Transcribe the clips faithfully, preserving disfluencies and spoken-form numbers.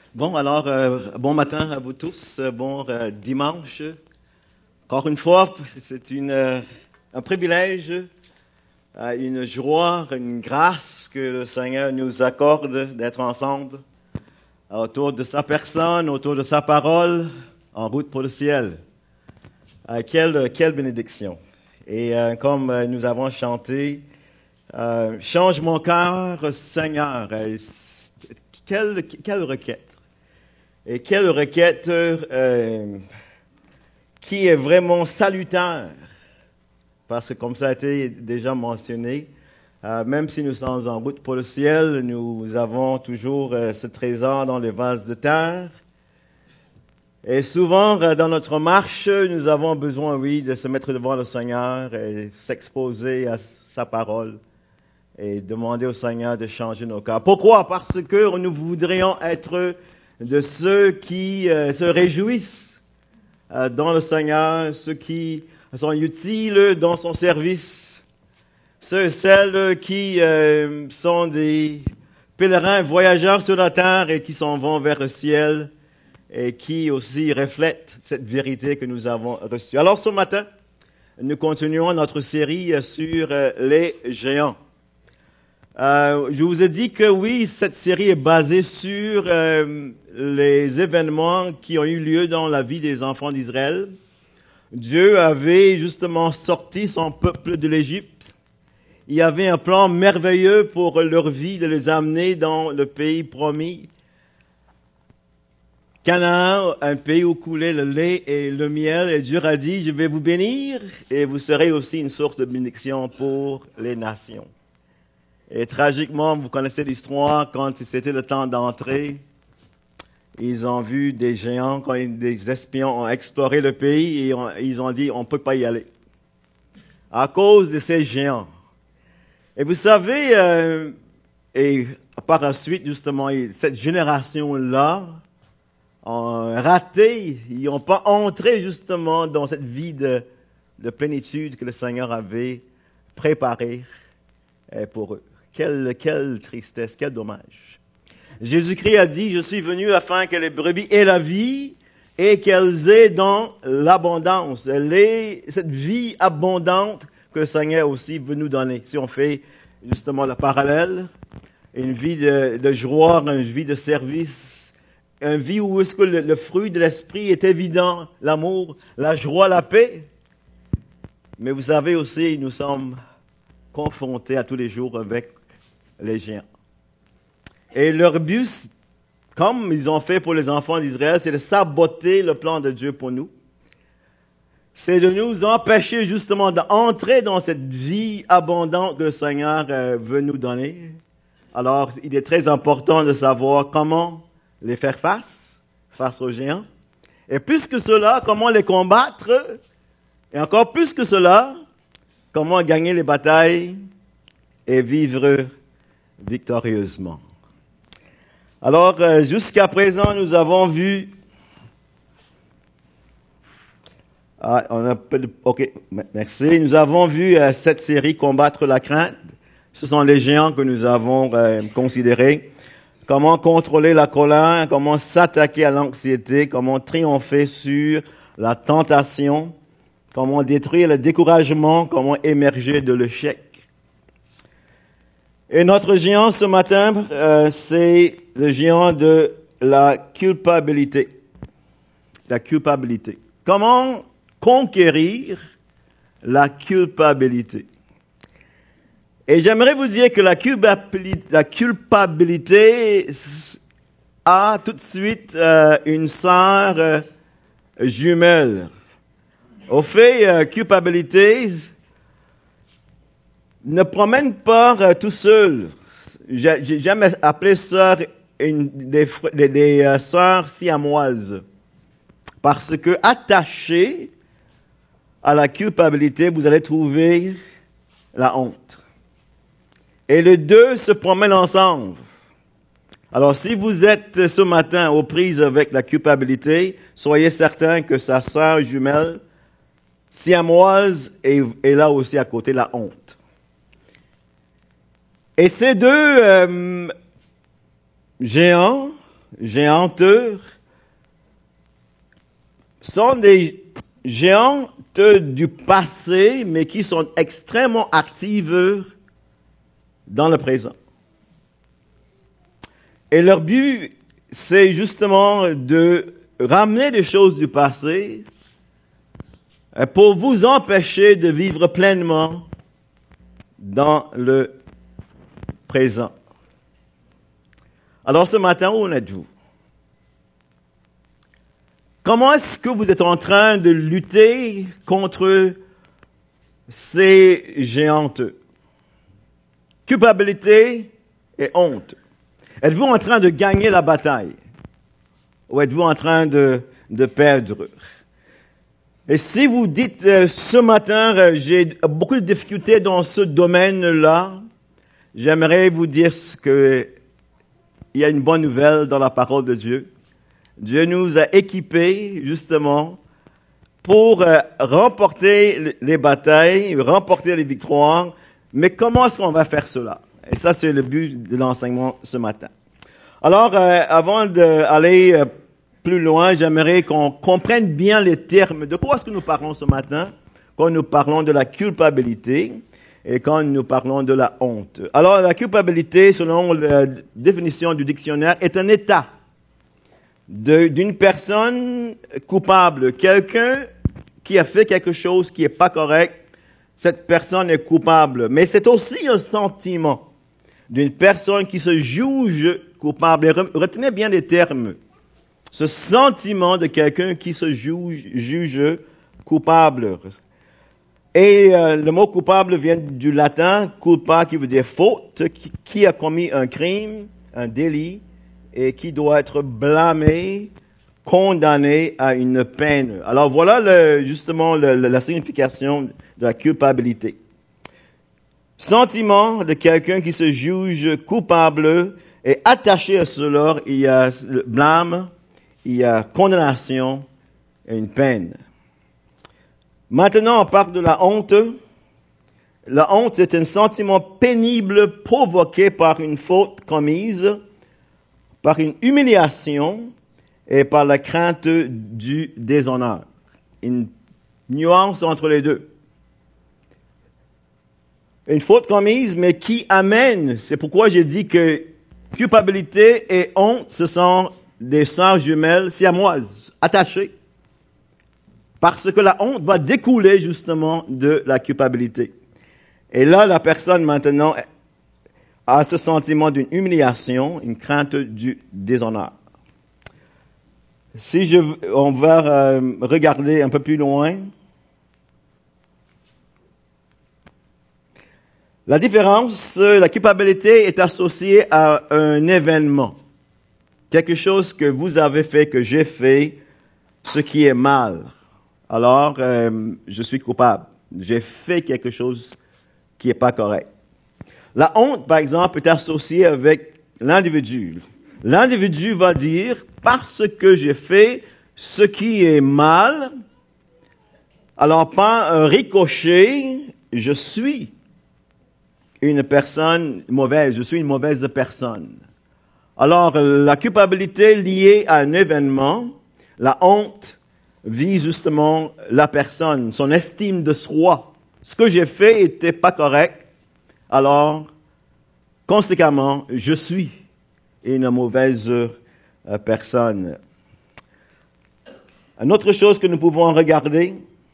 Bon, alors, euh, bon matin à vous tous, euh, bon euh, dimanche. Encore une fois, c'est une, euh, un privilège, euh, une joie, une grâce que le Seigneur nous accorde d'être ensemble euh, autour de sa personne, autour de sa parole, en route pour le ciel. Euh, quelle, quelle bénédiction! Et euh, comme euh, nous avons chanté, euh, change mon cœur, Seigneur. Euh, quelle, quelle requête! Et quelle requête euh, qui est vraiment salutaire, parce que comme ça a été déjà mentionné, euh, même si nous sommes en route pour le ciel, nous avons toujours euh, ce trésor dans les vases de terre. Et souvent, euh, dans notre marche, nous avons besoin, oui, de se mettre devant le Seigneur et s'exposer à sa parole et demander au Seigneur de changer nos cœurs. Pourquoi? Parce que nous voudrions être de ceux qui euh, se réjouissent euh, dans le Seigneur, ceux qui sont utiles dans son service, ceux et celles qui euh, sont des pèlerins voyageurs sur la terre et qui s'en vont vers le ciel et qui aussi reflètent cette vérité que nous avons reçue. Alors ce matin, nous continuons notre série sur euh, les géants. Euh, je vous ai dit que oui, cette série est basée sur euh, les événements qui ont eu lieu dans la vie des enfants d'Israël. Dieu avait justement sorti son peuple de l'Égypte. Il y avait un plan merveilleux pour leur vie de les amener dans le pays promis. Canaan, un pays où coulait le lait et le miel. Et Dieu a dit, je vais vous bénir et vous serez aussi une source de bénédiction pour les nations. Et tragiquement, vous connaissez l'histoire, quand c'était le temps d'entrer, ils ont vu des géants, quand des espions ont exploré le pays, et on, ils ont dit, on ne peut pas y aller. À cause de ces géants. Et vous savez, euh, et par la suite, justement, cette génération-là ont raté, ils n'ont pas entré justement dans cette vie de, de plénitude que le Seigneur avait préparée pour eux. Quelle, quelle tristesse, quel dommage. Jésus-Christ a dit, je suis venu afin que les brebis aient la vie et qu'elles aient dans l'abondance. Elle est cette vie abondante que le Seigneur aussi veut nous donner. Si on fait justement le parallèle, une vie de, de joie, une vie de service, une vie où est-ce que le, le fruit de l'esprit est évident, l'amour, la joie, la paix. Mais vous savez aussi, nous sommes confrontés à tous les jours avec les géants. Et leur but, comme ils ont fait pour les enfants d'Israël, c'est de saboter le plan de Dieu pour nous. C'est de nous empêcher justement d'entrer dans cette vie abondante que le Seigneur veut nous donner. Alors, il est très important de savoir comment les faire face, face aux géants. Et plus que cela, comment les combattre. Et encore plus que cela, comment gagner les batailles et vivre victorieusement. Alors, euh, jusqu'à présent, nous avons vu... Ah, on a peu de... OK, merci. Nous avons vu euh, cette série « Combattre la crainte ». Ce sont les géants que nous avons euh, considérés. Comment contrôler la colère, comment s'attaquer à l'anxiété, comment triompher sur la tentation, comment détruire le découragement, comment émerger de l'échec. Et notre géant ce matin, euh, c'est le géant de la culpabilité. La culpabilité. Comment conquérir la culpabilité? Et j'aimerais vous dire que la culpabilité, la culpabilité a tout de suite euh, une sœur euh, jumelle. Au fait, euh, culpabilité ne promène pas euh, tout seul. J'ai, j'ai jamais appelé sœur une, des, des, des euh, sœurs siamoises. Parce que attaché à la culpabilité, vous allez trouver la honte. Et les deux se promènent ensemble. Alors, si vous êtes ce matin aux prises avec la culpabilité, soyez certain que sa sœur jumelle siamoise est, est là aussi à côté, la honte. Et ces deux euh, géants géantes sont des géantes du passé, mais qui sont extrêmement actives dans le présent. Et leur but, c'est justement de ramener des choses du passé pour vous empêcher de vivre pleinement dans le présent. Alors ce matin, où en êtes-vous? Comment est-ce que vous êtes en train de lutter contre ces géantes? Culpabilité et honte. Êtes-vous en train de gagner la bataille? Ou êtes-vous en train de, de perdre? Et si vous dites euh, ce matin, euh, j'ai beaucoup de difficultés dans ce domaine-là, j'aimerais vous dire que il y a une bonne nouvelle dans la parole de Dieu. Dieu nous a équipés, justement, pour euh, remporter les batailles, remporter les victoires. Mais comment est-ce qu'on va faire cela? Et ça, c'est le but de l'enseignement ce matin. Alors, euh, avant d'aller euh, plus loin, j'aimerais qu'on comprenne bien les termes. De quoi est-ce que nous parlons ce matin quand nous parlons de la culpabilité et quand nous parlons de la honte? Alors, la culpabilité, selon la définition du dictionnaire, est un état de, d'une personne coupable, quelqu'un qui a fait quelque chose qui n'est pas correct. Cette personne est coupable. Mais c'est aussi un sentiment d'une personne qui se juge coupable. Et retenez bien les termes. Ce sentiment de quelqu'un qui se juge, juge coupable. Et euh, le mot coupable vient du latin culpa, qui veut dire faute, qui, qui a commis un crime, un délit, et qui doit être blâmé, condamné à une peine. Alors voilà le, justement le, le, la signification de la culpabilité. Sentiment de quelqu'un qui se juge coupable et attaché à cela, il y a le blâme, il y a condamnation et une peine. Maintenant, on parle de la honte. La honte, c'est un sentiment pénible provoqué par une faute commise, par une humiliation et par la crainte du déshonneur. Une nuance entre les deux. Une faute commise, mais qui amène, c'est pourquoi j'ai dit que culpabilité et honte, ce sont des sœurs jumelles siamoises, attachées. Parce que la honte va découler justement de la culpabilité. Et là, la personne maintenant a ce sentiment d'une humiliation, une crainte du déshonneur. Si je, on va euh, regarder un peu plus loin, la différence, la culpabilité est associée à un événement. Quelque chose que vous avez fait, que j'ai fait, ce qui est mal. Alors, euh, je suis coupable. J'ai fait quelque chose qui n'est pas correct. La honte, par exemple, est associée avec l'individu. L'individu va dire, parce que j'ai fait ce qui est mal, alors par un ricochet, je suis une personne mauvaise, je suis une mauvaise personne. Alors, la culpabilité liée à un événement, la honte vise justement la personne, son estime de soi. Ce que j'ai fait n'était pas correct, alors, conséquemment, je suis une mauvaise personne. Une autre chose que nous pouvons regarder,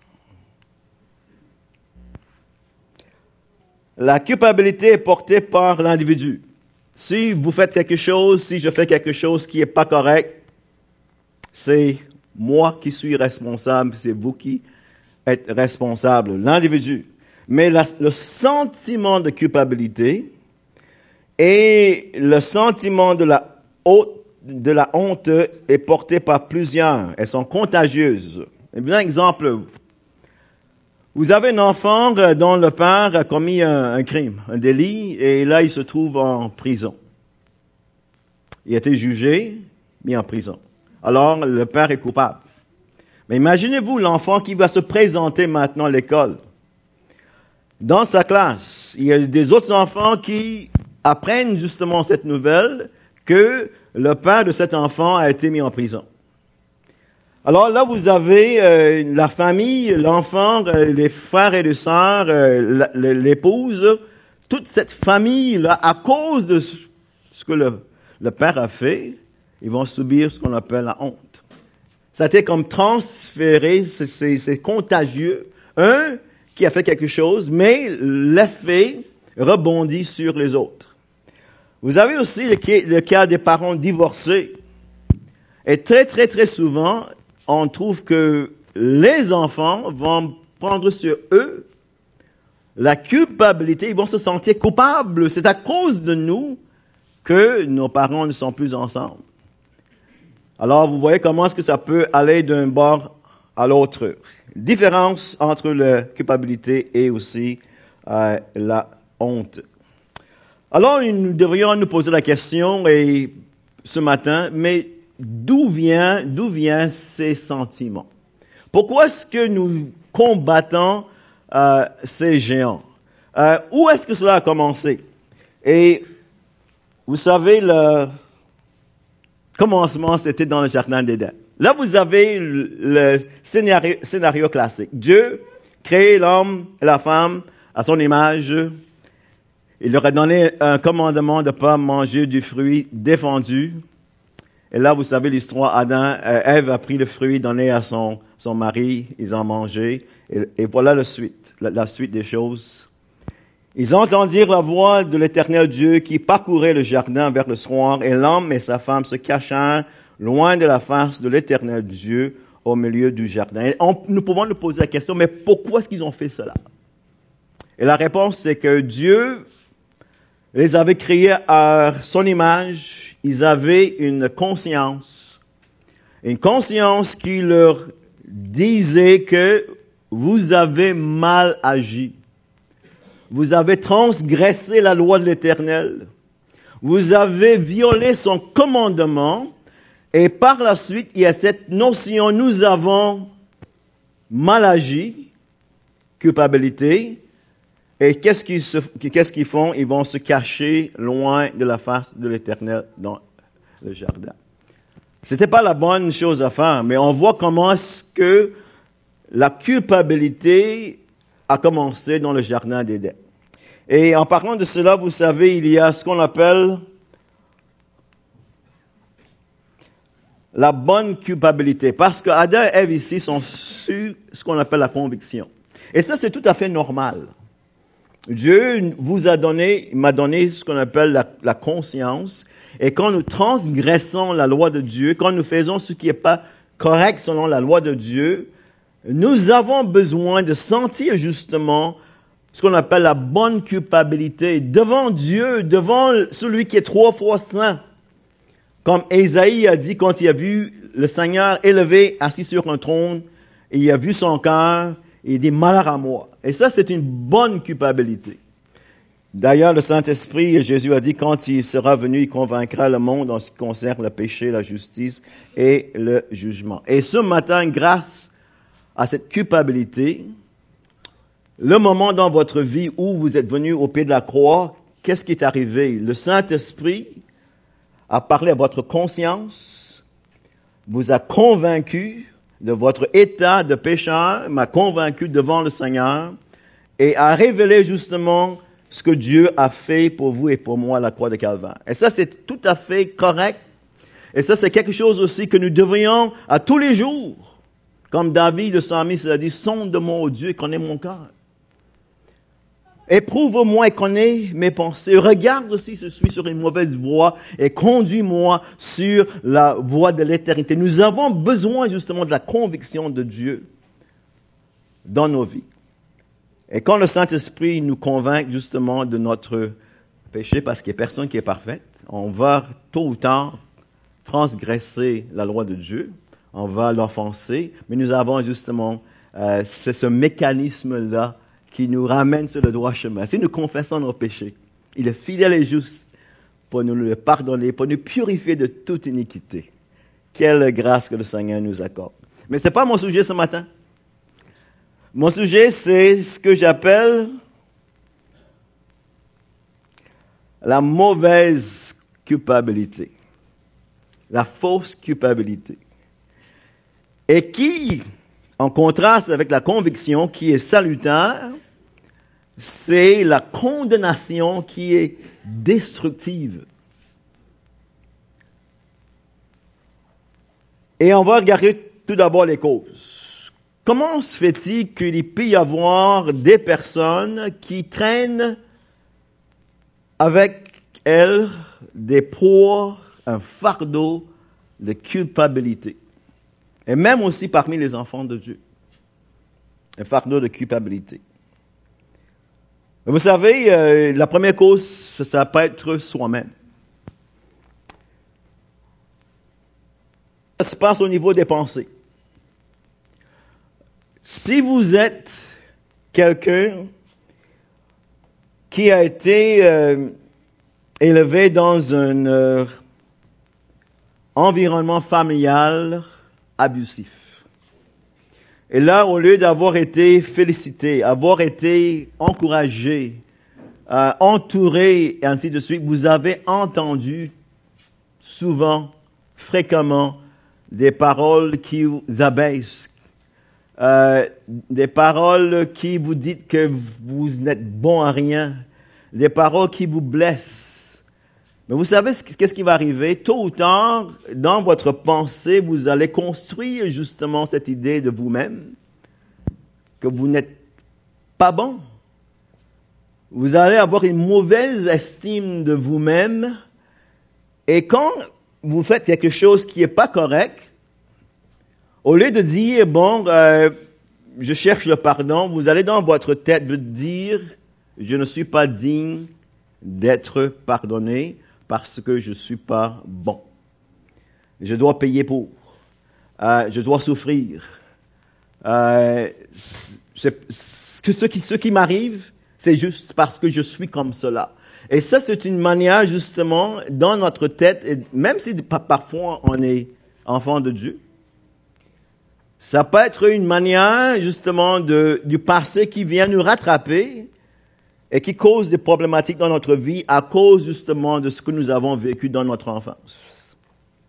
la culpabilité est portée par l'individu. Si vous faites quelque chose, si je fais quelque chose qui n'est pas correct, c'est moi qui suis responsable, c'est vous qui êtes responsable, l'individu. Mais la, le sentiment de culpabilité et le sentiment de la, haute, de la honte est porté par plusieurs. Elles sont contagieuses. Un exemple. Vous avez un enfant dont le père a commis un, un crime, un délit, et là, il se trouve en prison. Il a été jugé, mis en prison. Alors, le père est coupable. Mais imaginez-vous l'enfant qui va se présenter maintenant à l'école. Dans sa classe, il y a des autres enfants qui apprennent justement cette nouvelle que le père de cet enfant a été mis en prison. Alors là, vous avez euh, la famille, l'enfant, euh, les frères et les sœurs, euh, l'épouse, toute cette famille-là, à cause de ce que le, le père a fait, ils vont subir ce qu'on appelle la honte. Ça a été comme transféré, c'est contagieux. Un qui a fait quelque chose, mais l'effet rebondit sur les autres. Vous avez aussi le, le cas des parents divorcés. Et très, très, très souvent, on trouve que les enfants vont prendre sur eux la culpabilité, ils vont se sentir coupables. C'est à cause de nous que nos parents ne sont plus ensemble. Alors, vous voyez comment est-ce que ça peut aller d'un bord à l'autre. Différence entre la culpabilité et aussi euh, la honte. Alors, nous devrions nous poser la question et, ce matin, mais d'où vient, d'où viennent ces sentiments? Pourquoi est-ce que nous combattons euh, ces géants? Euh, où est-ce que cela a commencé? Et vous savez, le commencement, c'était dans le jardin d'Éden. Là, vous avez le, le scénario, scénario classique. Dieu crée l'homme et la femme à son image. Il leur a donné un commandement de ne pas manger du fruit défendu. Et là, vous savez l'histoire, Adam, euh, Ève a pris le fruit donné à son, son mari, ils ont mangé. Et, et voilà la suite, la, la suite des choses. Ils entendirent la voix de l'Éternel Dieu qui parcourait le jardin vers le soir, et l'homme et sa femme se cachèrent loin de la face de l'Éternel Dieu au milieu du jardin. Et on, nous pouvons nous poser la question, mais pourquoi est-ce qu'ils ont fait cela? Et la réponse, c'est que Dieu les avait créés à son image. Ils avaient une conscience, une conscience qui leur disait que vous avez mal agi. Vous avez transgressé la loi de l'Éternel. Vous avez violé son commandement. Et par la suite, il y a cette notion, nous avons mal agi, culpabilité. Et qu'est-ce qu'ils, se, qu'est-ce qu'ils font? Ils vont se cacher loin de la face de l'Éternel dans le jardin. C'était pas la bonne chose à faire, mais on voit comment est-ce que la culpabilité a commencé dans le jardin d'Éden. Et en parlant de cela, vous savez, il y a ce qu'on appelle la bonne culpabilité. Parce que Adam et Ève ici sont sur ce qu'on appelle la conviction. Et ça, c'est tout à fait normal. Dieu vous a donné, m'a donné ce qu'on appelle la, la conscience. Et quand nous transgressons la loi de Dieu, quand nous faisons ce qui n'est pas correct selon la loi de Dieu, nous avons besoin de sentir justement ce qu'on appelle la bonne culpabilité devant Dieu, devant celui qui est trois fois saint. Comme Ésaïe a dit quand il a vu le Seigneur élevé, assis sur un trône, et il a vu son cœur, et il dit « malheur à moi ». Et ça, c'est une bonne culpabilité. D'ailleurs, le Saint-Esprit, Jésus a dit, quand il sera venu, il convaincra le monde en ce qui concerne le péché, la justice et le jugement. Et ce matin, grâce à cette culpabilité, le moment dans votre vie où vous êtes venu au pied de la croix, qu'est-ce qui est arrivé? Le Saint-Esprit a parlé à votre conscience, vous a convaincu de votre état de pécheur, m'a convaincu devant le Seigneur et a révélé justement ce que Dieu a fait pour vous et pour moi à la croix de Calvaire. Et ça, c'est tout à fait correct. Et ça, c'est quelque chose aussi que nous devrions à tous les jours, comme David, le psalmiste, a dit, « Sonde-moi, ô Dieu, et connais mon cœur. Éprouve-moi et connais mes pensées. Regarde si je suis sur une mauvaise voie et conduis-moi sur la voie de l'éternité. » Nous avons besoin justement de la conviction de Dieu dans nos vies. Et quand le Saint-Esprit nous convainc justement de notre péché, parce qu'il n'y a personne qui est parfait, on va tôt ou tard transgresser la loi de Dieu, on va l'offenser, mais nous avons justement, euh, c'est ce mécanisme-là qui nous ramène sur le droit chemin. Si nous confessons nos péchés, il est fidèle et juste pour nous le pardonner, pour nous purifier de toute iniquité. Quelle grâce que le Seigneur nous accorde. Mais ce n'est pas mon sujet ce matin. Mon sujet, c'est ce que j'appelle la mauvaise culpabilité. la fausse culpabilité. Et qui, en contraste avec la conviction qui est salutaire, c'est la condamnation qui est destructive. Et on va regarder tout d'abord les causes. Comment se fait-il qu'il peut y avoir des personnes qui traînent avec elles des poids, un fardeau de culpabilité? Et même aussi parmi les enfants de Dieu. Un fardeau de culpabilité. Vous savez, euh, la première cause, ça peut être soi-même. Ça se passe au niveau des pensées. Si vous êtes quelqu'un qui a été euh, élevé dans un euh, environnement familial abusif, et là, au lieu d'avoir été félicité, avoir été encouragé, euh, entouré, et ainsi de suite, vous avez entendu souvent, fréquemment, des paroles qui vous abaissent, euh, des paroles qui vous disent que vous n'êtes bon à rien, des paroles qui vous blessent. Mais vous savez qu'est-ce qui va arriver? Tôt ou tard, dans votre pensée, vous allez construire justement cette idée de vous-même, que vous n'êtes pas bon. Vous allez avoir une mauvaise estime de vous-même. Et quand vous faites quelque chose qui n'est pas correct, au lieu de dire, bon, euh, je cherche le pardon, vous allez dans votre tête vous dire, je ne suis pas digne d'être pardonné parce que je ne suis pas bon. Je dois payer pour. Euh, je dois souffrir. Euh, c'est, ce qui, ce qui m'arrive, c'est juste parce que je suis comme cela. Et ça, c'est une manière, justement, dans notre tête, et même si parfois on est enfant de Dieu, ça peut être une manière, justement, de, du passé qui vient nous rattraper et qui cause des problématiques dans notre vie à cause, justement, de ce que nous avons vécu dans notre enfance.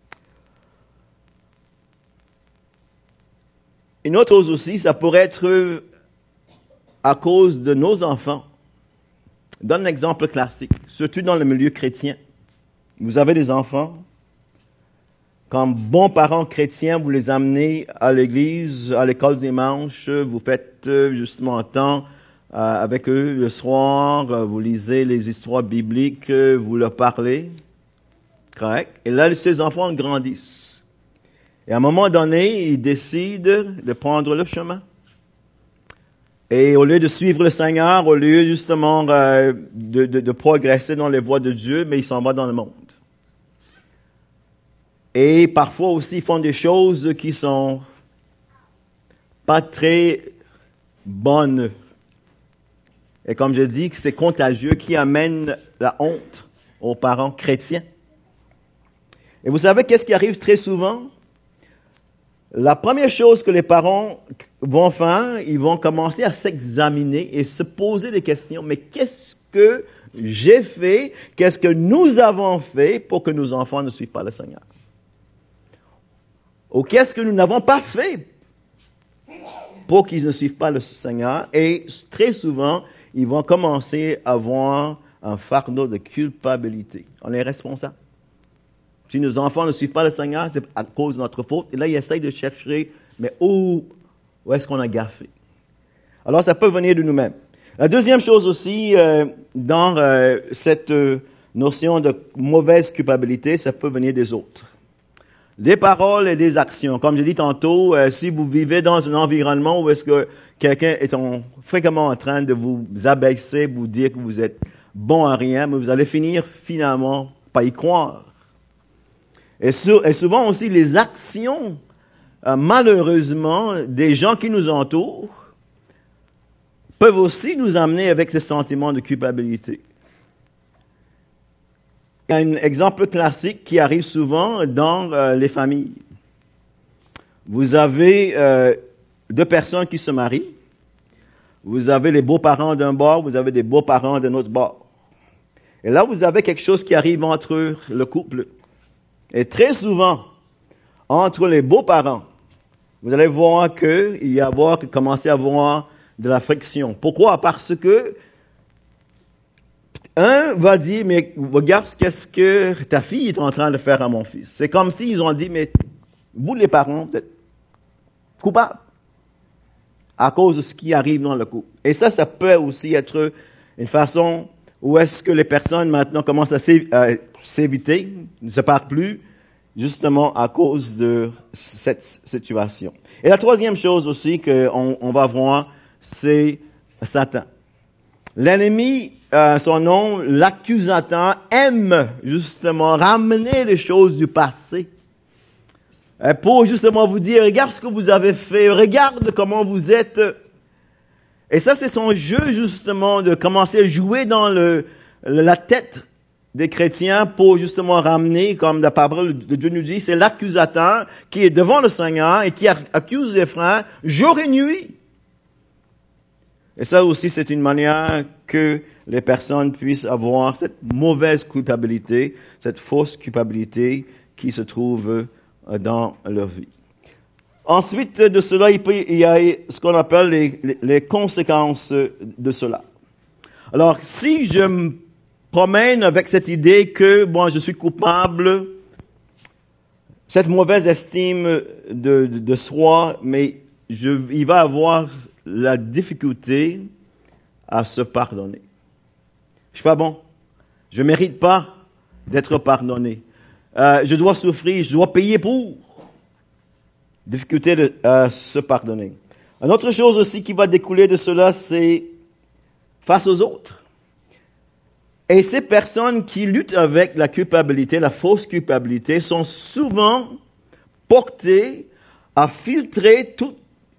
Une autre chose aussi, ça pourrait être à cause de nos enfants. Je donne un exemple classique, surtout dans le milieu chrétien. Vous avez des enfants. Comme bons parents chrétiens, vous les amenez à l'église, à l'école dimanche, vous faites justement un temps euh, avec eux le soir, vous lisez les histoires bibliques, vous leur parlez. Correct? Et là, ces enfants grandissent. Et à un moment donné, ils décident de prendre le chemin. Et au lieu de suivre le Seigneur, au lieu justement euh, de, de, de progresser dans les voies de Dieu, mais ils s'en vont dans le monde. Et parfois aussi, ils font des choses qui sont pas très bonnes. Et comme je dis, c'est contagieux qui amène la honte aux parents chrétiens. Et vous savez qu'est-ce qui arrive très souvent? La première chose que les parents vont faire, ils vont commencer à s'examiner et se poser des questions. Mais qu'est-ce que j'ai fait? Qu'est-ce que nous avons fait pour que nos enfants ne suivent pas le Seigneur? Ou qu'est-ce que nous n'avons pas fait pour qu'ils ne suivent pas le Seigneur? Et très souvent, ils vont commencer à avoir un fardeau de culpabilité. On est responsable. Si nos enfants ne suivent pas le Seigneur, c'est à cause de notre faute. Et là, ils essayent de chercher, mais où, où est-ce qu'on a gaffé? Alors, ça peut venir de nous-mêmes. La deuxième chose aussi, euh, dans euh, cette euh, notion de mauvaise culpabilité, ça peut venir des autres. Des paroles et des actions. Comme je dis tantôt, euh, si vous vivez dans un environnement où est-ce que quelqu'un est en, fréquemment en train de vous abaisser, vous dire que vous êtes bon à rien, mais vous allez finir finalement par y croire. Et, sur, et souvent aussi les actions, euh, malheureusement, des gens qui nous entourent, peuvent aussi nous amener avec ces sentiments de culpabilité. Il y a un exemple classique qui arrive souvent dans euh, les familles. Vous avez euh, deux personnes qui se marient. Vous avez les beaux-parents d'un bord, vous avez des beaux-parents d'un autre bord. Et là, vous avez quelque chose qui arrive entre le couple. Et très souvent, entre les beaux-parents, vous allez voir qu'il y a avoir, commencer à avoir de la friction. Pourquoi? Parce que un va dire, mais regarde qu'est-ce que ta fille est en train de faire à mon fils. C'est comme s'ils ont dit, mais vous les parents, vous êtes coupables à cause de ce qui arrive dans le couple. Et ça, ça peut aussi être une façon où est-ce que les personnes maintenant commencent à s'éviter, ne se parlent plus, justement à cause de cette situation. Et la troisième chose aussi qu'on on va voir, c'est Satan. L'ennemi, euh, son nom, l'accusateur, aime justement ramener les choses du passé euh, pour justement vous dire, regarde ce que vous avez fait, regarde comment vous êtes. Et ça, c'est son jeu justement de commencer à jouer dans le, la tête des chrétiens pour justement ramener, comme la parole de Dieu nous dit, c'est l'accusateur qui est devant le Seigneur et qui accuse les frères jour et nuit. Et ça aussi, c'est une manière que les personnes puissent avoir cette mauvaise culpabilité, cette fausse culpabilité qui se trouve dans leur vie. Ensuite de cela, il, peut, il y a ce qu'on appelle les, les, les conséquences de cela. Alors, si je me promène avec cette idée que, bon, je suis coupable, cette mauvaise estime de, de, de soi, mais je, il va avoir la difficulté à se pardonner. Je suis pas bon. Je mérite pas d'être pardonné. Euh, je dois souffrir, je dois payer pour. Difficulté de euh, se pardonner. Une autre chose aussi qui va découler de cela, c'est face aux autres. Et ces personnes qui luttent avec la culpabilité, la fausse culpabilité, sont souvent portées à filtrer tout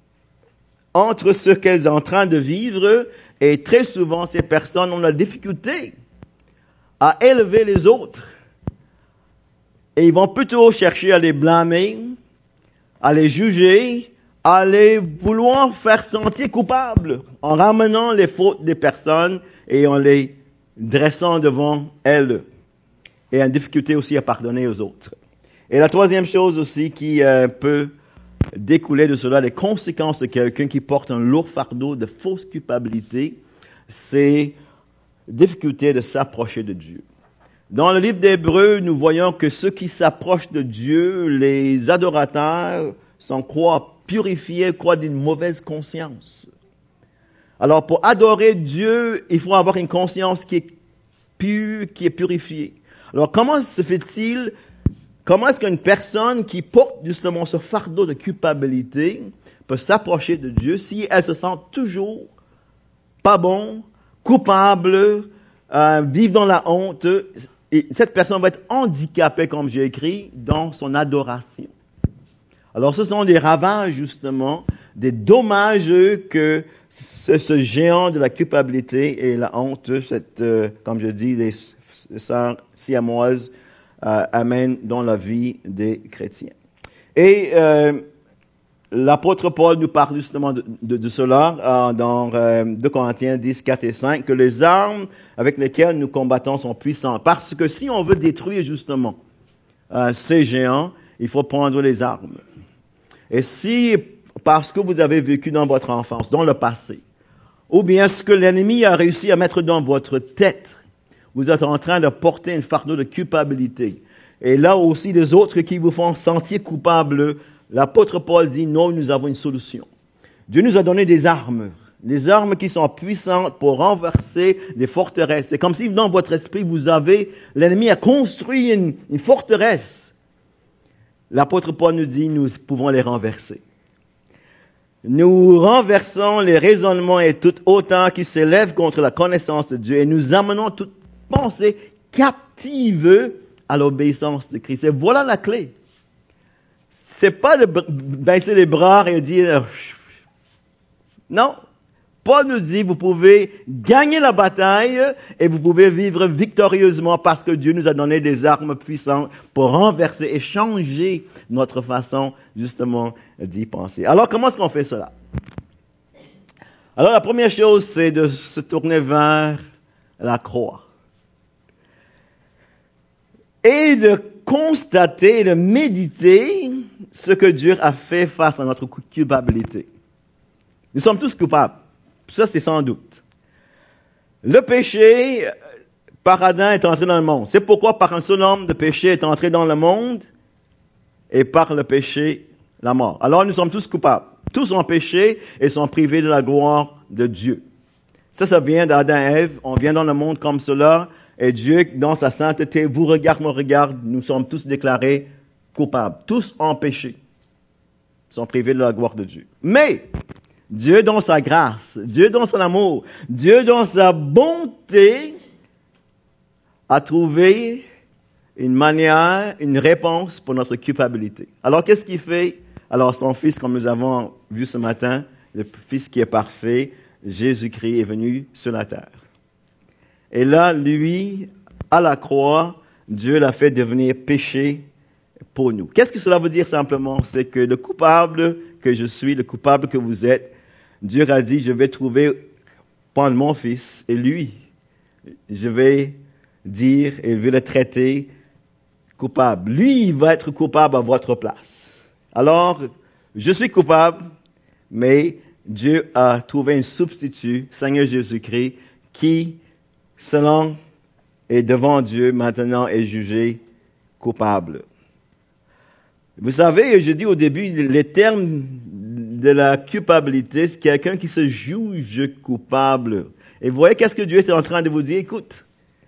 entre ce qu'elles sont en train de vivre, et très souvent, ces personnes ont la difficulté à élever les autres. Et ils vont plutôt chercher à les blâmer, à les juger, à les vouloir faire sentir coupables, en ramenant les fautes des personnes et en les dressant devant elles. Et en difficulté aussi à pardonner aux autres. Et la troisième chose aussi qui euh, peut découler de cela, les conséquences de quelqu'un qui porte un lourd fardeau de fausse culpabilité, c'est difficulté de s'approcher de Dieu. Dans le livre d'Hébreux, nous voyons que ceux qui s'approchent de Dieu, les adorateurs, sont quoi purifiés, quoi d'une mauvaise conscience. Alors, pour adorer Dieu, il faut avoir une conscience qui est pure, qui est purifiée. Alors, comment se fait-il Comment est-ce qu'une personne qui porte justement ce fardeau de culpabilité peut s'approcher de Dieu si elle se sent toujours pas bon, coupable, euh, vivre dans la honte? Et cette personne va être handicapée, comme j'ai écrit, dans son adoration. Alors, ce sont des ravages, justement, des dommages que ce, ce géant de la culpabilité et la honte, cette, euh, comme je dis, les sœurs siamoises, Euh, amène dans la vie des chrétiens. Et euh, l'apôtre Paul nous parle justement de, de, de cela euh, dans euh, deux Corinthiens dix, quatre et cinq, que les armes avec lesquelles nous combattons sont puissantes. Parce que si on veut détruire justement euh, ces géants, il faut prendre les armes. Et si, parce que vous avez vécu dans votre enfance, dans le passé, ou bien ce que l'ennemi a réussi à mettre dans votre tête, vous êtes en train de porter un fardeau de culpabilité. Et là aussi, les autres qui vous font sentir coupable, l'apôtre Paul dit, non, nous avons une solution. Dieu nous a donné des armes, des armes qui sont puissantes pour renverser les forteresses. C'est comme si dans votre esprit, vous avez, l'ennemi a construit une, une forteresse. L'apôtre Paul nous dit, nous pouvons les renverser. Nous renversons les raisonnements et toute hauteur qui s'élève contre la connaissance de Dieu et nous amenons toute pensée captive à l'obéissance de Christ. Et voilà la clé. C'est pas de baisser les bras et dire non. Paul nous dit vous pouvez gagner la bataille et vous pouvez vivre victorieusement parce que Dieu nous a donné des armes puissantes pour renverser et changer notre façon justement d'y penser. Alors comment est-ce qu'on fait cela? Alors la première chose c'est de se tourner vers la croix. Et de constater et de méditer ce que Dieu a fait face à notre culpabilité. Nous sommes tous coupables. Ça, c'est sans doute. Le péché, par Adam, est entré dans le monde. C'est pourquoi par un seul homme, le péché est entré dans le monde et par le péché, la mort. Alors, nous sommes tous coupables. Tous ont péché et sont privés de la gloire de Dieu. Ça, ça vient d'Adam et Ève. On vient dans le monde comme cela. Et Dieu, dans sa sainteté, vous regarde, me regarde, nous sommes tous déclarés coupables. Tous ont péché. Sont privés de la gloire de Dieu. Mais, Dieu dans sa grâce, Dieu dans son amour, Dieu dans sa bonté, a trouvé une manière, une réponse pour notre culpabilité. Alors, qu'est-ce qu'il fait? Alors, son Fils, comme nous avons vu ce matin, le Fils qui est parfait, Jésus-Christ est venu sur la terre. Et là, lui, à la croix, Dieu l'a fait devenir péché pour nous. Qu'est-ce que cela veut dire simplement? C'est que le coupable que je suis, le coupable que vous êtes, Dieu a dit, je vais trouver, prendre mon Fils, et lui, je vais dire, et je vais le traiter coupable. Lui, il va être coupable à votre place. Alors, je suis coupable, mais Dieu a trouvé un substitut, Seigneur Jésus-Christ, qui, selon et devant Dieu, maintenant est jugé coupable. Vous savez, je dis au début, les termes de la culpabilité, c'est quelqu'un qui se juge coupable. Et vous voyez qu'est-ce que Dieu est en train de vous dire? Écoute,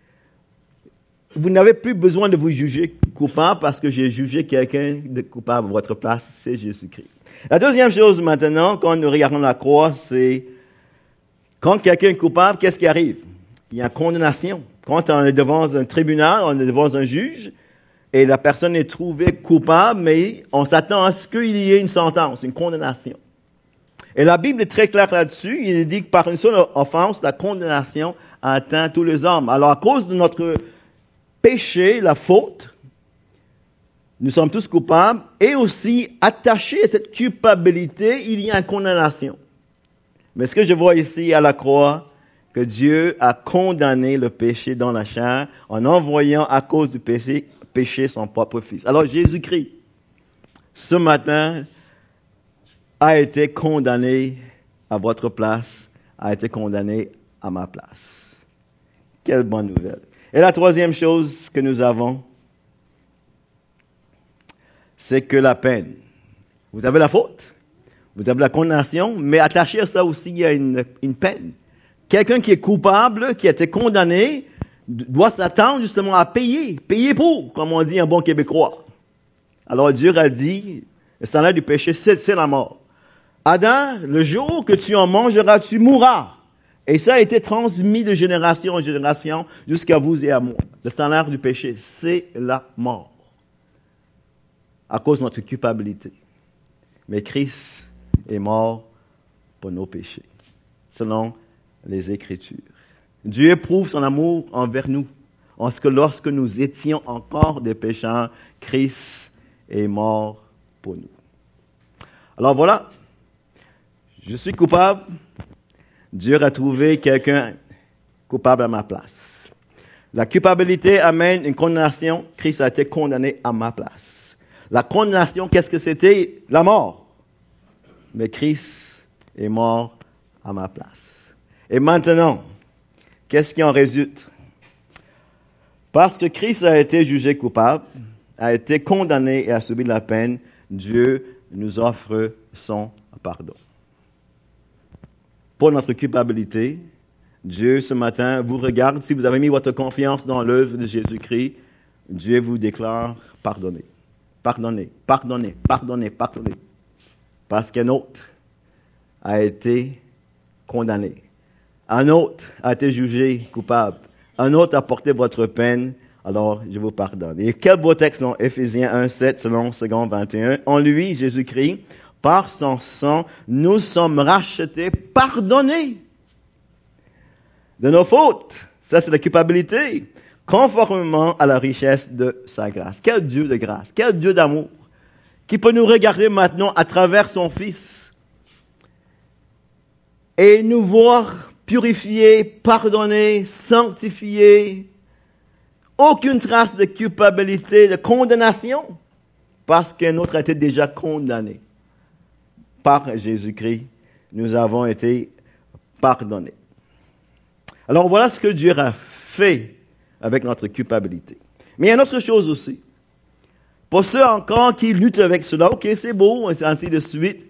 vous n'avez plus besoin de vous juger coupable parce que j'ai jugé quelqu'un de coupable à votre place, c'est Jésus-Christ. La deuxième chose maintenant, quand nous regardons la croix, c'est quand quelqu'un est coupable, qu'est-ce qui arrive? Il y a condamnation. Quand on est devant un tribunal, on est devant un juge, et la personne est trouvée coupable, mais on s'attend à ce qu'il y ait une sentence, une condamnation. Et la Bible est très claire là-dessus. Il dit que par une seule offense, la condamnation a atteint tous les hommes. Alors, à cause de notre péché, la faute, nous sommes tous coupables, et aussi attachés à cette culpabilité, il y a une condamnation. Mais ce que je vois ici à la croix, que Dieu a condamné le péché dans la chair en envoyant à cause du péché, péché son propre Fils. Alors Jésus-Christ, ce matin, a été condamné à votre place, a été condamné à ma place. Quelle bonne nouvelle. Et la troisième chose que nous avons, c'est que la peine. Vous avez la faute, vous avez la condamnation, mais attaché à ça aussi, il y a une, une peine. Quelqu'un qui est coupable, qui a été condamné, doit s'attendre justement à payer, payer pour, comme on dit en bon québécois. Alors Dieu a dit, le salaire du péché, c'est, c'est la mort. Adam, le jour que tu en mangeras, tu mourras. Et ça a été transmis de génération en génération jusqu'à vous et à moi. Le salaire du péché, c'est la mort. À cause de notre culpabilité. Mais Christ est mort pour nos péchés, selon les Écritures. Dieu éprouve son amour envers nous, en ce que lorsque nous étions encore des pécheurs, Christ est mort pour nous. Alors voilà, je suis coupable, Dieu a trouvé quelqu'un coupable à ma place. La culpabilité amène une condamnation, Christ a été condamné à ma place. La condamnation, qu'est-ce que c'était? La mort. Mais Christ est mort à ma place. Et maintenant, qu'est-ce qui en résulte? Parce que Christ a été jugé coupable, a été condamné et a subi de la peine, Dieu nous offre son pardon. Pour notre culpabilité, Dieu, ce matin, vous regarde. Si vous avez mis votre confiance dans l'œuvre de Jésus-Christ, Dieu vous déclare pardonné. Pardonnez, pardonnez, pardonnez, pardonnez. Parce qu'un autre a été condamné. Un autre a été jugé coupable. Un autre a porté votre peine. Alors, je vous pardonne. Et quel beau texte dans Éphésiens un, sept, selon second vingt et un. En lui, Jésus-Christ, par son sang, nous sommes rachetés, pardonnés de nos fautes. Ça, c'est la culpabilité. Conformément à la richesse de sa grâce. Quel Dieu de grâce, quel Dieu d'amour, qui peut nous regarder maintenant à travers son Fils et nous voir purifiés, pardonnés, sanctifiés, aucune trace de culpabilité, de condamnation, parce qu'un autre a été déjà condamné. Par Jésus-Christ, nous avons été pardonnés. Alors voilà ce que Dieu a fait avec notre culpabilité. Mais il y a une autre chose aussi. Pour ceux encore qui luttent avec cela, ok, c'est beau, ainsi de suite.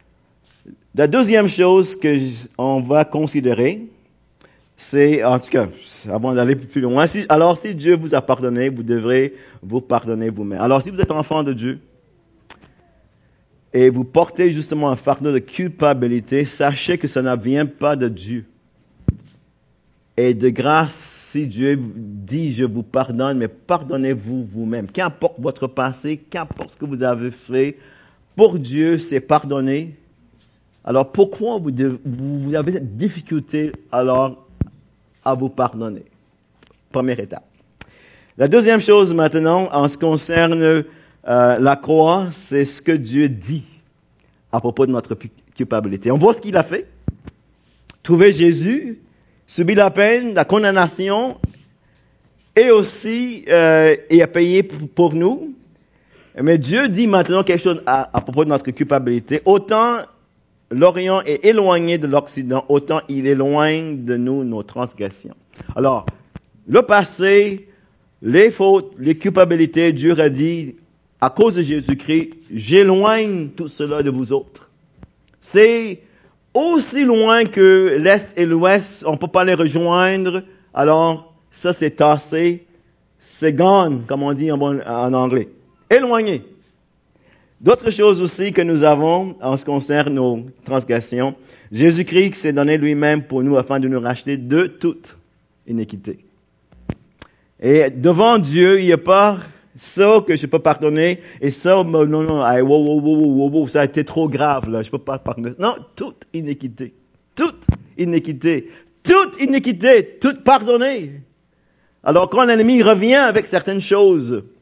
La deuxième chose qu'on va considérer, c'est, en tout cas, avant d'aller plus loin, si, alors si Dieu vous a pardonné, vous devrez vous pardonner vous-même. Alors si vous êtes enfant de Dieu et vous portez justement un fardeau de culpabilité, sachez que ça ne vient pas de Dieu. Et de grâce, si Dieu dit « je vous pardonne », mais pardonnez-vous vous-même. Qu'importe votre passé, qu'importe ce que vous avez fait, pour Dieu, c'est pardonner. Alors pourquoi vous, devez, vous avez cette difficulté alors à vous pardonner? Première étape. La deuxième chose maintenant, en ce qui concerne euh, la croix, c'est ce que Dieu dit à propos de notre culpabilité. On voit ce qu'il a fait. Trouver Jésus, subir la peine, la condamnation, et aussi euh, il a payé pour, pour nous. Mais Dieu dit maintenant quelque chose à, à propos de notre culpabilité. Autant l'Orient est éloigné de l'Occident, autant il éloigne de nous nos transgressions. Alors, le passé, les fautes, les culpabilités, Dieu a dit, à cause de Jésus-Christ, j'éloigne tout cela de vous autres. C'est aussi loin que l'Est et l'Ouest, on ne peut pas les rejoindre, alors ça c'est tassé, c'est gone, comme on dit en, bon, en anglais. Éloigné. D'autres choses aussi que nous avons en ce qui concerne nos transgressions, Jésus-Christ s'est donné lui-même pour nous afin de nous racheter de toute iniquité. Et devant Dieu, il n'y a pas ça que je peux pardonner, et ça, non, non, wow, wow, wow, wow, wow, ça a été trop grave, là, je peux pas pardonner. Non, toute iniquité, toute iniquité, toute iniquité, toute pardonnée. Alors, quand l'ennemi revient avec certaines choses, vous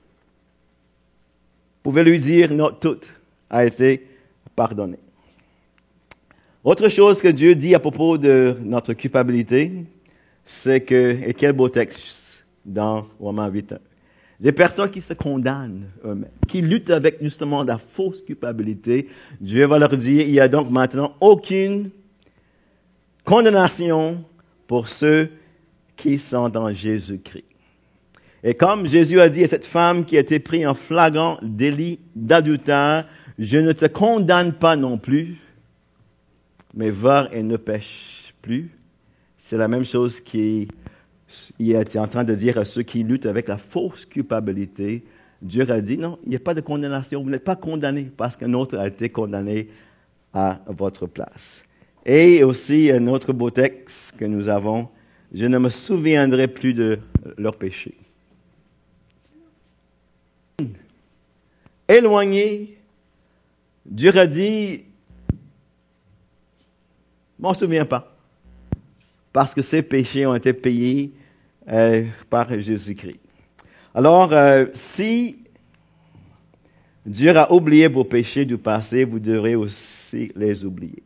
pouvez lui dire, non, tout a été pardonné. Autre chose que Dieu dit à propos de notre culpabilité, c'est que, et quel beau texte dans Romains huit, des personnes qui se condamnent eux-mêmes, qui luttent avec justement la fausse culpabilité, Dieu va leur dire, il n'y a donc maintenant aucune condamnation pour ceux qui sont dans Jésus-Christ. Et comme Jésus a dit à cette femme qui a été prise en flagrant délit d'adultère, je ne te condamne pas non plus, mais va et ne pêche plus. C'est la même chose qui il est en train de dire à ceux qui luttent avec la fausse culpabilité. Dieu a dit, non, il n'y a pas de condamnation. Vous n'êtes pas condamné parce qu'un autre a été condamné à votre place. Et aussi, un autre beau texte que nous avons, je ne me souviendrai plus de leurs péchés. Éloigné, Dieu a dit, je ne m'en souviens pas. Parce que ces péchés ont été payés euh, par Jésus-Christ. Alors, euh, si Dieu a oublié vos péchés du passé, vous devrez aussi les oublier.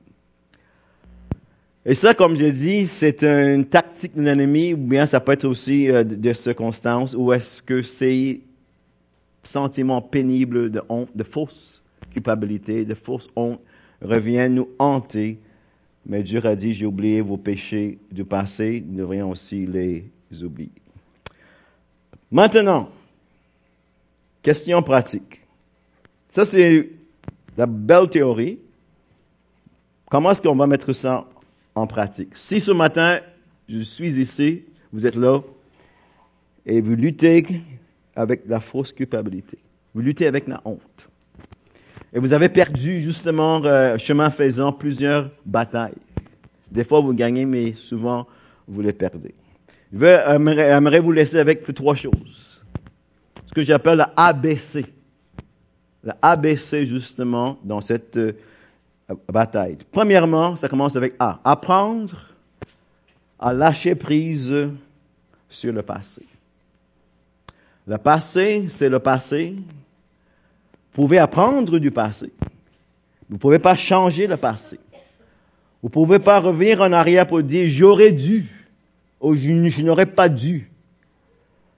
Et ça, comme je dis, c'est une tactique de l'ennemi, ou bien ça peut être aussi euh, de circonstances, où est-ce que ces sentiments pénibles de honte, de fausse culpabilité, de fausse honte, reviennent nous hanter. Mais Dieu a dit, j'ai oublié vos péchés du passé, nous devrions aussi les oublier. Maintenant, question pratique. Ça, c'est la belle théorie. Comment est-ce qu'on va mettre ça en pratique? Si ce matin, je suis ici, vous êtes là, et vous luttez avec la fausse culpabilité, vous luttez avec la honte, et vous avez perdu, justement, euh, chemin faisant, plusieurs batailles. Des fois, vous gagnez, mais souvent, vous les perdez. Je veux, aimerais, aimerais vous laisser avec trois choses. Ce que j'appelle la A B C. La A B C, justement, dans cette euh, bataille. Premièrement, ça commence avec A. Apprendre à lâcher prise sur le passé. Le passé, c'est le passé. Vous pouvez apprendre du passé. Vous ne pouvez pas changer le passé. Vous ne pouvez pas revenir en arrière pour dire « j'aurais dû » ou « je n'aurais pas dû ».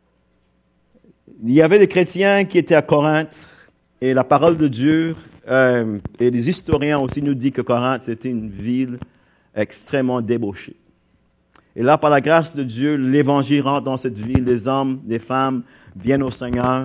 Il y avait des chrétiens qui étaient à Corinthe et la parole de Dieu euh, et les historiens aussi nous disent que Corinthe c'était une ville extrêmement débauchée. Et là, par la grâce de Dieu, l'évangile rentre dans cette ville, les hommes, les femmes viennent au Seigneur.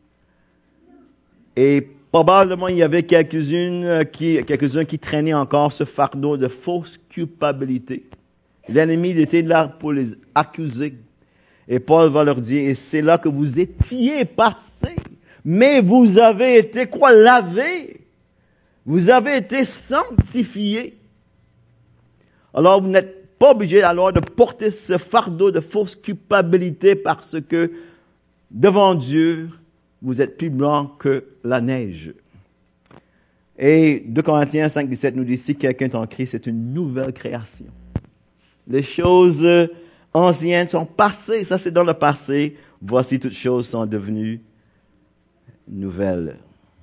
Et probablement, il y avait quelques-unes qui, quelques-uns qui traînaient encore ce fardeau de fausse culpabilité. L'ennemi il était là pour les accuser. Et Paul va leur dire, et c'est là que vous étiez passés, mais vous avez été quoi? Lavés. Vous avez été sanctifiés. Alors, vous n'êtes pas obligé alors de porter ce fardeau de fausse culpabilité parce que devant Dieu, vous êtes plus blanc que la neige. Et deux Corinthiens cinq, dix-sept nous dit, si quelqu'un est en Christ, c'est une nouvelle création. Les choses anciennes sont passées, ça c'est dans le passé. Voici toutes choses sont devenues nouvelles.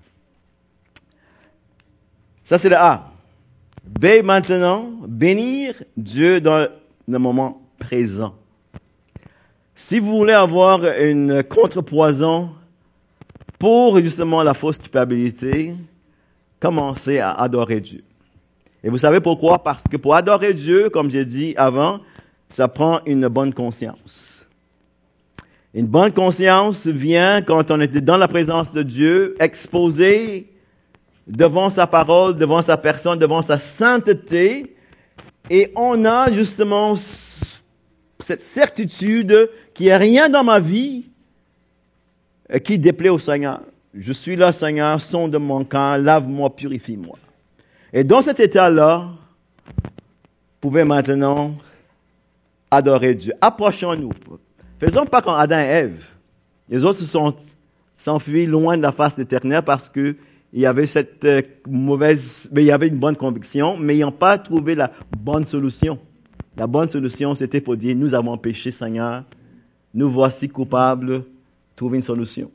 Ça c'est le A. B maintenant, bénir Dieu dans le moment présent. Si vous voulez avoir une contrepoison pour justement la fausse culpabilité, commencez à adorer Dieu. Et vous savez pourquoi? Parce que pour adorer Dieu, comme j'ai dit avant, ça prend une bonne conscience. Une bonne conscience vient quand on est dans la présence de Dieu, exposé devant sa parole, devant sa personne, devant sa sainteté, et on a justement cette certitude qu'il n'y a rien dans ma vie qui déplaît au Seigneur. Je suis là, Seigneur, sonde mon cœur, lave-moi, purifie-moi. Et dans cet état-là, vous pouvez maintenant adorer Dieu. Approchons-nous. Faisons pas comme Adam et Ève. Les autres se sont s'enfuis loin de la face éternelle parce que il y avait cette euh, mauvaise, mais il y avait une bonne conviction, mais ils n'ont pas trouvé la bonne solution. La bonne solution, c'était pour dire, nous avons péché, Seigneur, nous voici coupables, trouvez une solution.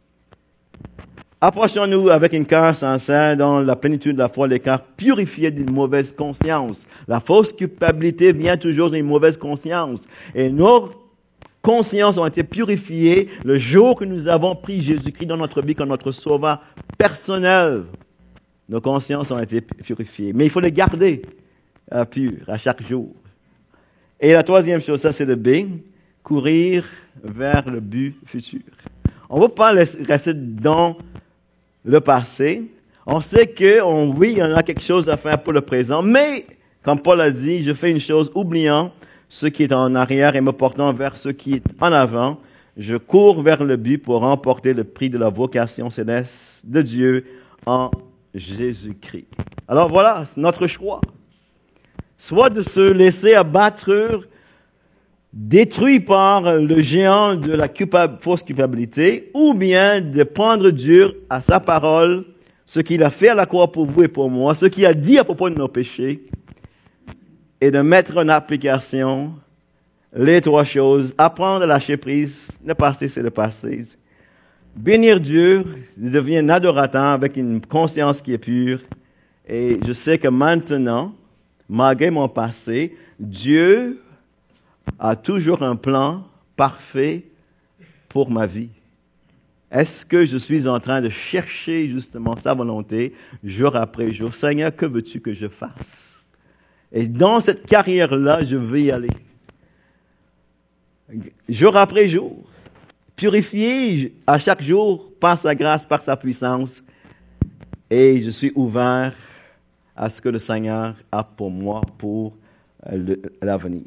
Approchons-nous avec un cœur sincère dans la plénitude de la foi, le cœur purifié d'une mauvaise conscience. La fausse culpabilité vient toujours d'une mauvaise conscience. Et nos consciences ont été purifiées le jour que nous avons pris Jésus-Christ dans notre vie comme notre sauveur personnel. Nos consciences ont été purifiées. Mais il faut les garder euh, pures à chaque jour. Et la troisième chose, ça c'est le B, courir vers le but futur. On ne va pas rester dans le passé. On sait que, on, oui, il y en a quelque chose à faire pour le présent, mais, comme Paul a dit, je fais une chose oubliant ce qui est en arrière et me portant vers ce qui est en avant. Je cours vers le but pour remporter le prix de la vocation céleste de Dieu en Jésus-Christ. Alors voilà, c'est notre choix. Soit de se laisser abattre, détruit par le géant de la culpable, fausse culpabilité, ou bien de prendre Dieu à sa parole, ce qu'il a fait à la croix pour vous et pour moi, ce qu'il a dit à propos de nos péchés, et de mettre en application les trois choses, apprendre à lâcher prise, le passé c'est le passé, bénir Dieu, devenir un adorateur avec une conscience qui est pure, et je sais que maintenant, malgré mon passé, Dieu a toujours un plan parfait pour ma vie. Est-ce que je suis en train de chercher justement sa volonté jour après jour? Seigneur, que veux-tu que je fasse? Et dans cette carrière-là, je vais y aller. Jour après jour. Purifié à chaque jour par sa grâce, par sa puissance. Et je suis ouvert à ce que le Seigneur a pour moi, pour l'avenir.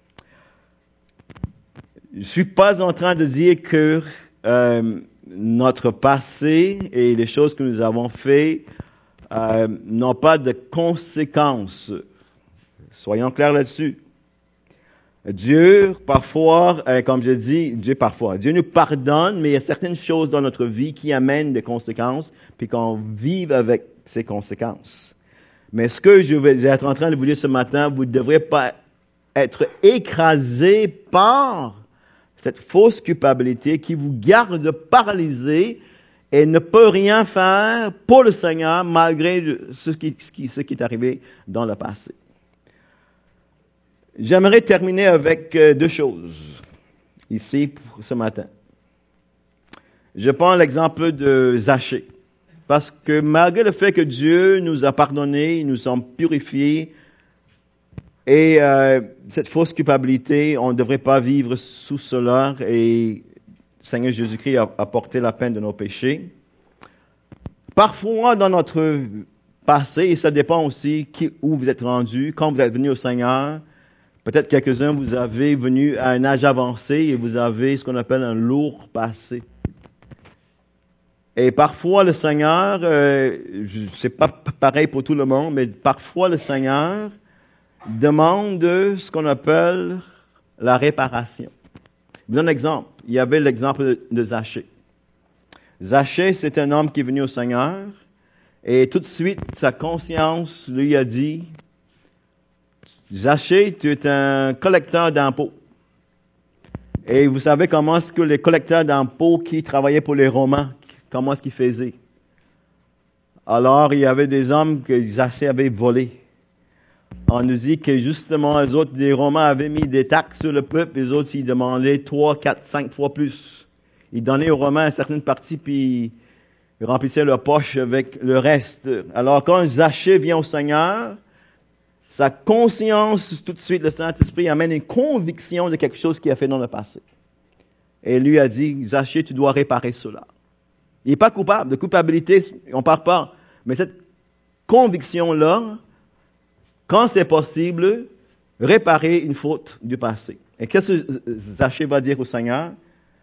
Je ne suis pas en train de dire que euh, notre passé et les choses que nous avons faites euh, n'ont pas de conséquences. Soyons clairs là-dessus. Dieu, parfois, euh, comme je dis, Dieu parfois, Dieu nous pardonne, mais il y a certaines choses dans notre vie qui amènent des conséquences, puis qu'on vive avec ces conséquences. Mais ce que je vais être en train de vous dire ce matin, vous ne devrez pas être écrasé par cette fausse culpabilité qui vous garde paralysé et ne peut rien faire pour le Seigneur malgré ce qui, ce qui, ce qui est arrivé dans le passé. J'aimerais terminer avec deux choses ici pour ce matin. Je prends l'exemple de Zachée. Parce que malgré le fait que Dieu nous a pardonnés, nous sommes purifiés, et euh, cette fausse culpabilité, on ne devrait pas vivre sous cela, et Seigneur Jésus-Christ a, a porté la peine de nos péchés. Parfois, dans notre passé, et ça dépend aussi qui, où vous êtes rendu, quand vous êtes venu au Seigneur, peut-être quelques-uns, vous avez venu à un âge avancé et vous avez ce qu'on appelle un lourd passé. Et parfois, le Seigneur, euh, c'est pas pareil pour tout le monde, mais parfois, le Seigneur demande ce qu'on appelle la réparation. Je vous donne un exemple. Il y avait l'exemple de Zachée. Zachée, c'est un homme qui est venu au Seigneur et tout de suite, sa conscience lui a dit, Zachée, tu es un collecteur d'impôts. Et vous savez comment est-ce que les collecteurs d'impôts qui travaillaient pour les Romains, comment est-ce qu'ils faisaient? Alors, il y avait des hommes que Zachée avait volés. On nous dit que justement, les autres, les Romains avaient mis des taxes sur le peuple, les autres, ils demandaient trois, quatre, cinq fois plus. Ils donnaient aux Romains une certaine partie, puis ils remplissaient leur poche avec le reste. Alors, quand Zachée vient au Seigneur, sa conscience, tout de suite, le Saint-Esprit amène une conviction de quelque chose qu'il a fait dans le passé. Et lui a dit, Zachée, tu dois réparer cela. Il n'est pas coupable. De culpabilité, on ne parle pas. Mais cette conviction-là, quand c'est possible, réparer une faute du passé. Et qu'est-ce que Zachée va dire au Seigneur?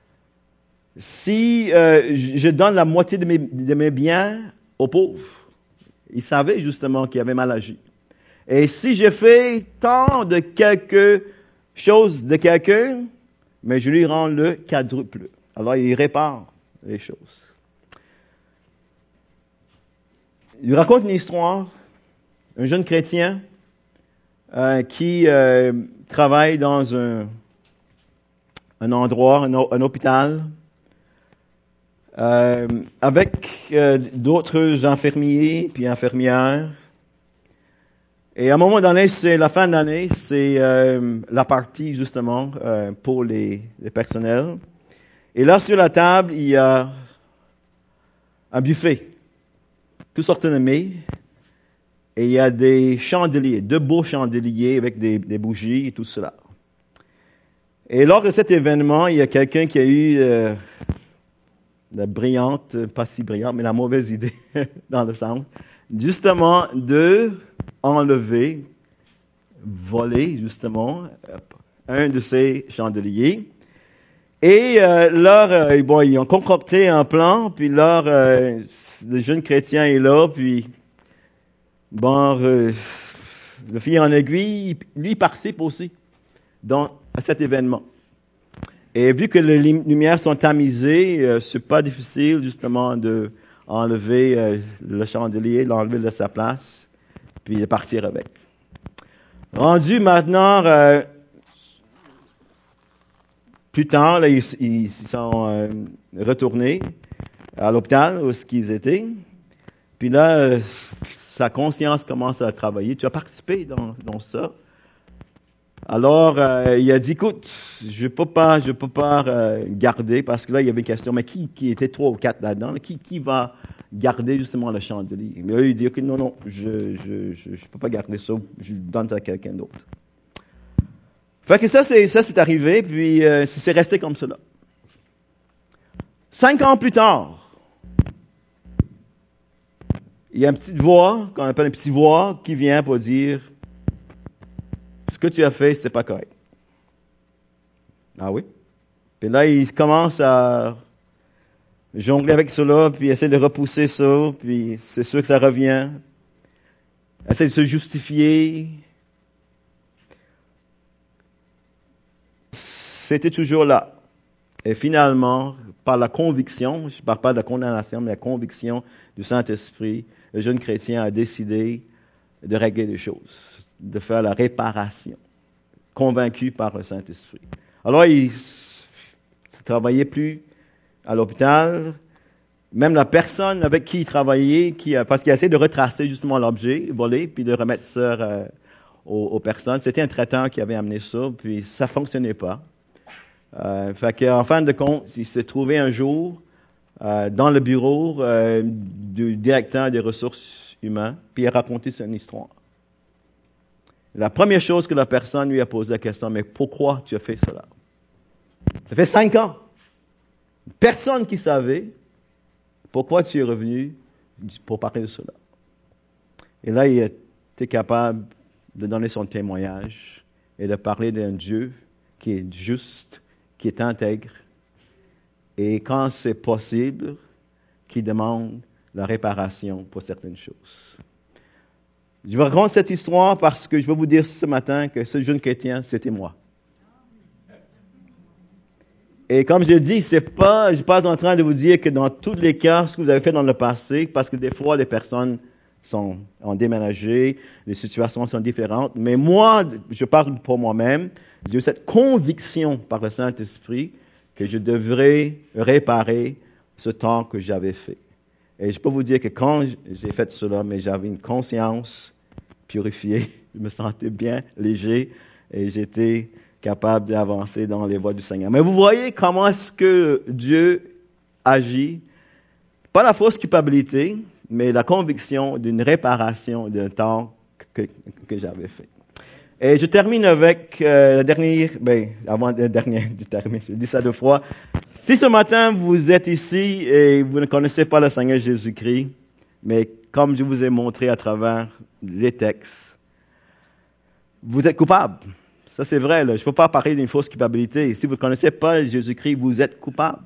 Si euh, je donne la moitié de mes, de mes biens aux pauvres, il savait justement qu'il avait mal agi. Et si je fais tant de quelque chose de quelqu'un, mais je lui rends le quadruple. Alors il répare les choses. Il raconte une histoire, un jeune chrétien euh, qui euh, travaille dans un, un endroit, un, un hôpital, euh, avec euh, d'autres infirmiers puis infirmières. Et à un moment donné, c'est la fin d'année, c'est euh, la partie justement euh, pour les, les personnels. Et là, sur la table, il y a un buffet, toutes sortes de mets, et il y a des chandeliers, deux beaux chandeliers avec des, des bougies et tout cela. Et lors de cet événement, il y a quelqu'un qui a eu euh, la brillante, pas si brillante, mais la mauvaise idée dans le sens, justement de enlever, voler justement un de ces chandeliers. Et euh, là, euh, bon, ils ont concocté un plan, puis là, euh, le jeune chrétien est là, puis bon, euh, le fil en aiguille, lui, il participe aussi dans, à cet événement. Et vu que les lumières sont tamisées, euh, c'est pas difficile justement de enlever euh, le chandelier, l'enlever de sa place, puis de partir avec. Rendu maintenant, euh, plus tard, là, ils, ils sont euh, retournés à l'hôpital où ils étaient. Puis là, euh, sa conscience commence à travailler. Tu as participé dans, dans ça. Alors, euh, il a dit, écoute, je ne peux pas, je peux pas euh, garder, parce que là, il y avait une question, mais qui, qui était trois ou quatre là-dedans? Qui, qui va garder justement le chandelier? Mais eux, il dit, OK, non, non, je ne je, je, je peux pas garder ça, je le donne à quelqu'un d'autre. Fait que ça, c'est, ça, c'est arrivé, puis euh, c'est resté comme cela. Cinq ans plus tard, il y a une petite voix, qu'on appelle une petite voix, qui vient pour dire, ce que tu as fait, c'est pas correct. Ah oui? Puis là, il commence à jongler avec cela, puis essaie de repousser ça, puis c'est sûr que ça revient. Essaie de se justifier. C'était toujours là. Et finalement, par la conviction, je ne parle pas de la condamnation, mais la conviction du Saint-Esprit, le jeune chrétien a décidé de régler les choses, de faire la réparation, convaincu par le Saint-Esprit. Alors, il ne travaillait plus à l'hôpital. Même la personne avec qui il travaillait, qui a, parce qu'il a essayé de retracer justement l'objet volé, puis de remettre ça euh, aux, aux personnes. C'était un traiteur qui avait amené ça, puis ça ne fonctionnait pas. Euh, fait qu'en fin de compte, il s'est trouvé un jour euh, dans le bureau euh, du directeur des ressources humaines, puis il a raconté son histoire. La première chose que la personne lui a posé la question, mais pourquoi tu as fait cela? Ça fait cinq ans. Personne qui savait pourquoi tu es revenu pour parler de cela. Et là, il était capable de donner son témoignage et de parler d'un Dieu qui est juste, qui est intègre, et quand c'est possible, qui demande la réparation pour certaines choses. Je vous raconte cette histoire parce que je veux vous dire ce matin que ce jeune chrétien, c'était moi. Et comme je dis, c'est pas, je ne suis pas en train de vous dire que dans tous les cas, ce que vous avez fait dans le passé, parce que des fois, les personnes sont, ont déménagé, les situations sont différentes. Mais moi, je parle pour moi-même, j'ai cette conviction par le Saint-Esprit que je devrais réparer ce temps que j'avais fait. Et je peux vous dire que quand j'ai fait cela, mais j'avais une conscience purifiée, je me sentais bien, léger, et j'étais capable d'avancer dans les voies du Seigneur. Mais vous voyez comment est-ce que Dieu agit, pas la fausse culpabilité, mais la conviction d'une réparation d'un temps que, que j'avais fait. Et je termine avec euh, la dernière, ben, avant la dernière, je termine, je dis ça deux fois. Si ce matin vous êtes ici et vous ne connaissez pas le Seigneur Jésus-Christ, mais comme je vous ai montré à travers les textes, vous êtes coupable. Ça, c'est vrai, là. Je ne peux pas parler d'une fausse culpabilité. Si vous ne connaissez pas Jésus-Christ, vous êtes coupable.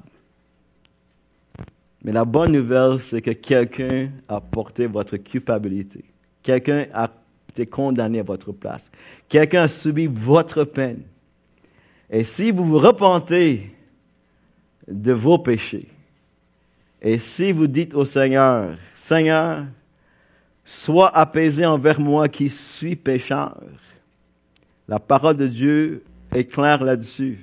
Mais la bonne nouvelle, c'est que quelqu'un a porté votre culpabilité. Quelqu'un a été condamné à votre place. Quelqu'un a subi votre peine. Et si vous vous repentez de vos péchés, et si vous dites au Seigneur, « Seigneur, sois apaisé envers moi qui suis pécheur », la parole de Dieu est claire là-dessus.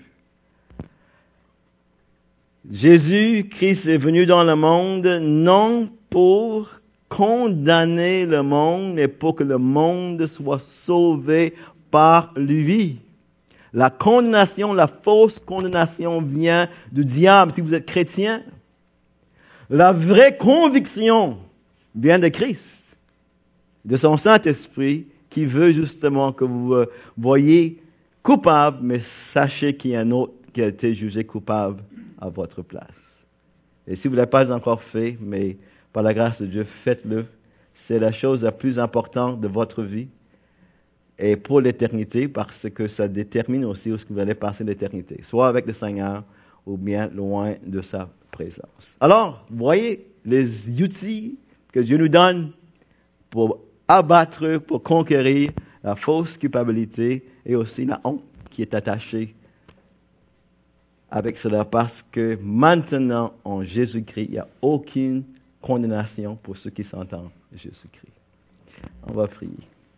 Jésus-Christ est venu dans le monde non pour condamner le monde, mais pour que le monde soit sauvé par lui. La condamnation, la fausse condamnation vient du diable si vous êtes chrétien. La vraie conviction vient de Christ, de son Saint-Esprit, qui veut justement que vous vous voyez coupable, mais sachez qu'il y a un autre qui a été jugé coupable à votre place. Et si vous ne l'avez pas encore fait, mais par la grâce de Dieu, faites-le. C'est la chose la plus importante de votre vie et pour l'éternité, parce que ça détermine aussi où est-ce que vous allez passer l'éternité, soit avec le Seigneur ou bien loin de sa présence. Alors, voyez les outils que Dieu nous donne pour abattre, pour conquérir la fausse culpabilité et aussi la honte qui est attachée avec cela, parce que maintenant, en Jésus-Christ, il n'y a aucune condamnation pour ceux qui sont en Jésus-Christ. On va prier.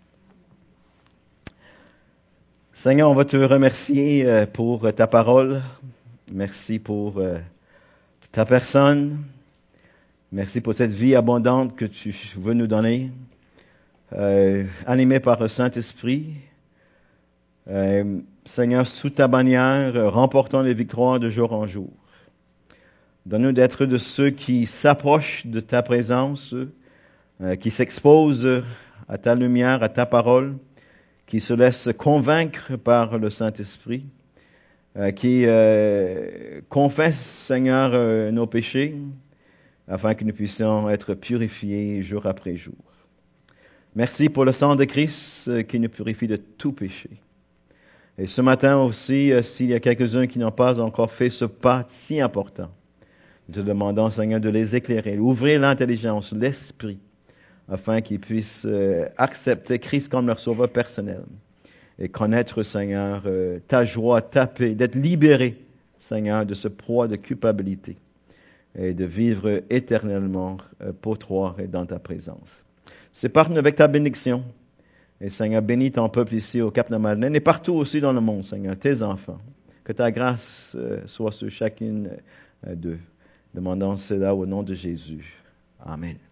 Seigneur, on va te remercier pour ta parole. Merci pour ta personne. Merci pour cette vie abondante que tu veux nous donner. Euh, animé par le Saint-Esprit. Euh, Seigneur, sous ta bannière, remportant les victoires de jour en jour. Donne-nous d'être de ceux qui s'approchent de ta présence, euh, qui s'exposent à ta lumière, à ta parole, qui se laissent convaincre par le Saint-Esprit, euh, qui euh, confessent, Seigneur, euh, nos péchés, afin que nous puissions être purifiés jour après jour. Merci pour le sang de Christ qui nous purifie de tout péché. Et ce matin aussi, s'il y a quelques-uns qui n'ont pas encore fait ce pas si important, nous te demandons, Seigneur, de les éclairer, ouvrir l'intelligence, l'esprit, afin qu'ils puissent accepter Christ comme leur sauveur personnel et connaître, Seigneur, ta joie, ta paix, d'être libérés, Seigneur, de ce poids de culpabilité et de vivre éternellement pour toi et dans ta présence. Sépare-nous avec ta bénédiction. Et Seigneur, bénis ton peuple ici au Cap-de-Madeleine et partout aussi dans le monde, Seigneur, tes enfants. Que ta grâce euh, soit sur chacune euh, d'eux. Demandons cela au nom de Jésus. Amen.